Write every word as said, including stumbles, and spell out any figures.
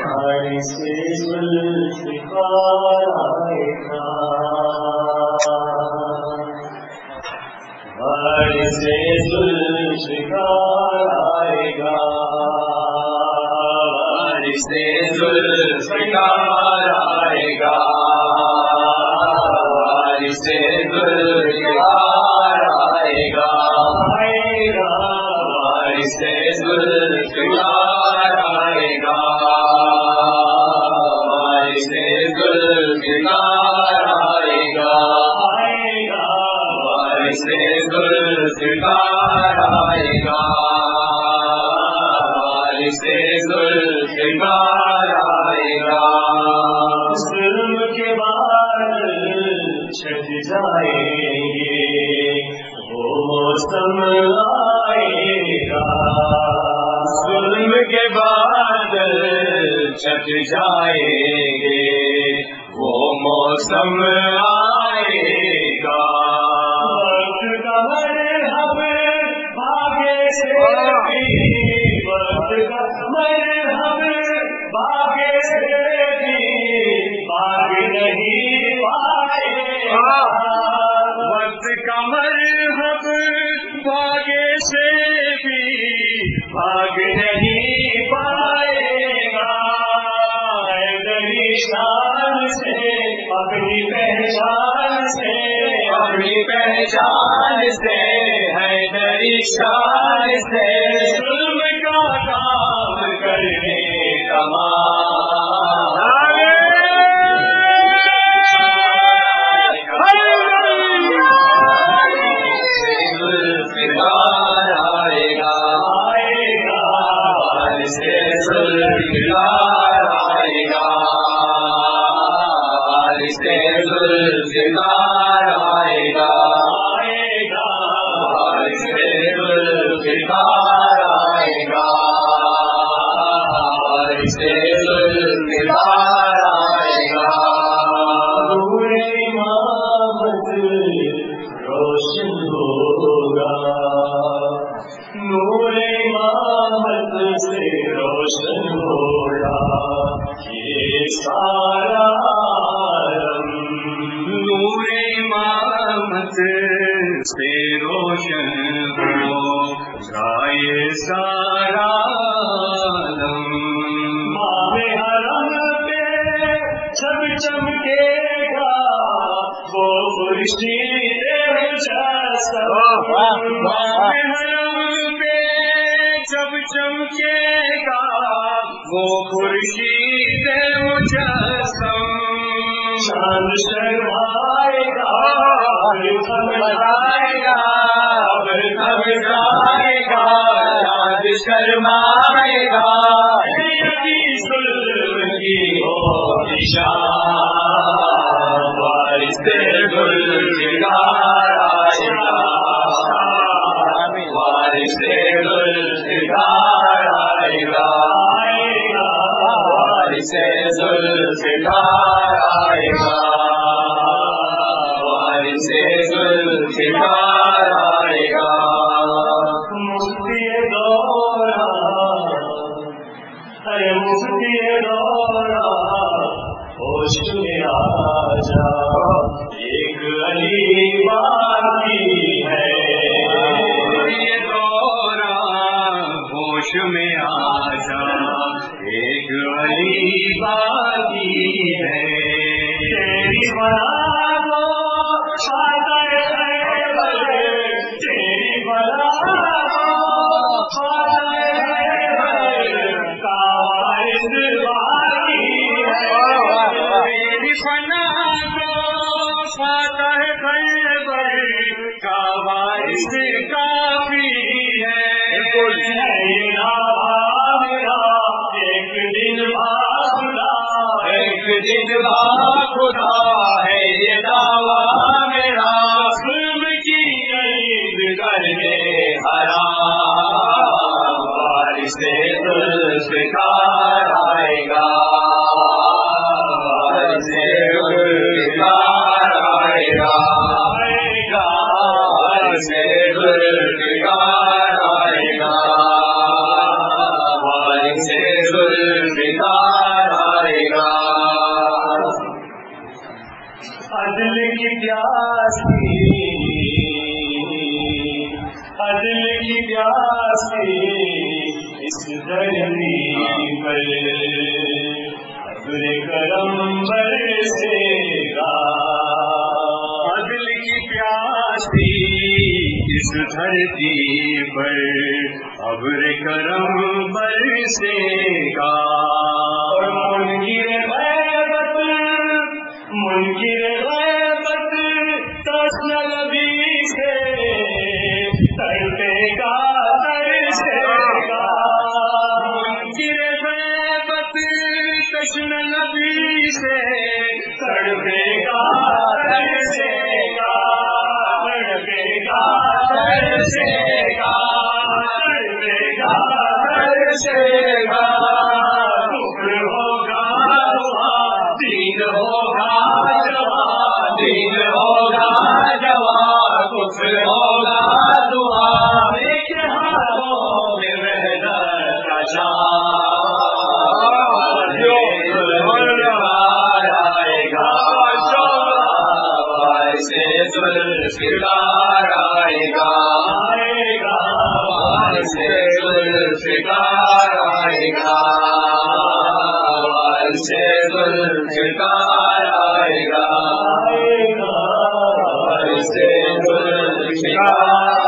سے ذوالفقار آئے گا، بھائی سے ذوالفقار آئے گا، بھائی سے ذوالفقار آئے گا، بھائی سے ذوالفقار آئے گا، آئے گا، بھائی سے ذوالفقار آئے گا، بھائی سے ذوالفقار آئے گا، آئے گا، بھائی سے ذوالفقار آئے گا، بھائی سے ذوالفقار آئے گا، ظلم کے بعد چھٹ جائیں گے وہ موسم آئے گا، ظلم کے بعد چھٹ جائیں گے وہ موسم آئے گا، وقت کا مرہم بھاگے سے بھی، وقت کا مرہم بھاگے سے بھی بھاگ نہیں پائے گا، وقت کا مرہم بھاگے سے بھی بھاگ نہیں پائے گا، شان سے اپنی پہچان سے اپنی پہچان سے ہے دری شان سے ظلم کا کام کرنے کا ذوالفقار آئے گا، آئے گا، بھائی سے ذوالفقار آئے گا، بھائی سے ذوالفقار آئے گا، آئے گا، بھائی سے ذوالفقار آئے گا، بھائی سے ذوالفقار آئے گا، نور امامت روشن ہوگا، نور امامت سے روشن ہوگا یہ سارا عالم، نور امامت سے روشن ہوگا یہ سارا عالم، ماہ حرم پہ جب چمکے گا وہ خورشید مجسم، ماہ حرم پہ جب چمکے گا وہ خورشید مجسم، چاند شرمائے گا اب گھبرائے گا اب گھبرائے گا چاند شرمائے گا، یکی ظلم کی ہوگی شان، بھائی سے ذوالفقار آئے گا، بھائی سے ذوالفقار آئے گا، آئے گا، بھائی سے ذوالفقار آئے گا، بھائی سے ذوالفقار آئے گا، مفتی دورہ ارے مفتی دورہ ہوش میں آ جا، ایک علی باقی ہے، یہ دورہ ہوش میں آ جا ایک علی باقی ہے، تیری بلا کو خاطر خیبر، تیری بلا کو خاطر خیبر کا وارث باقی ہے، تیری فنا کو خاطر خیبر کا وارث کافی ہے، ایک دن خدا ایک دن خدا ہے یہ دعویٰ میرا، ظلم کی عید کرنے حرام، بھائی سے ذوالفقار آئے گا، بھائی سے ذوالفقار آئے گا، آئے گا، بھائی سے ذوالفقار آئے گا، بھائی سے ذوالفقار پیاسی عدل کی پیاسی اس دھرتی پر ابر کرم برسے گا عدل کی پیاسی اس دھرتی پر ابر کرم برسے گا منکر غیبت منکر غیبت تسن نبی سے تڑپے گا ترسے گا منکر غیبت تسن نبی سے تڑپے گا ترسے گا تڑپے گا ترسے گا تڑپے گا ترسے گا کفر ہوگا دین ہوگا جوان دین ہوگا جوان کفر ہوگا دعا ایک ہاتھوں میں محنت کا شان جو آئے گا سے ذوالفقار آئے گا آئے گا سے ذوالفقار آئے گا سے ذوالفقار آئے گا سے ذوالفقار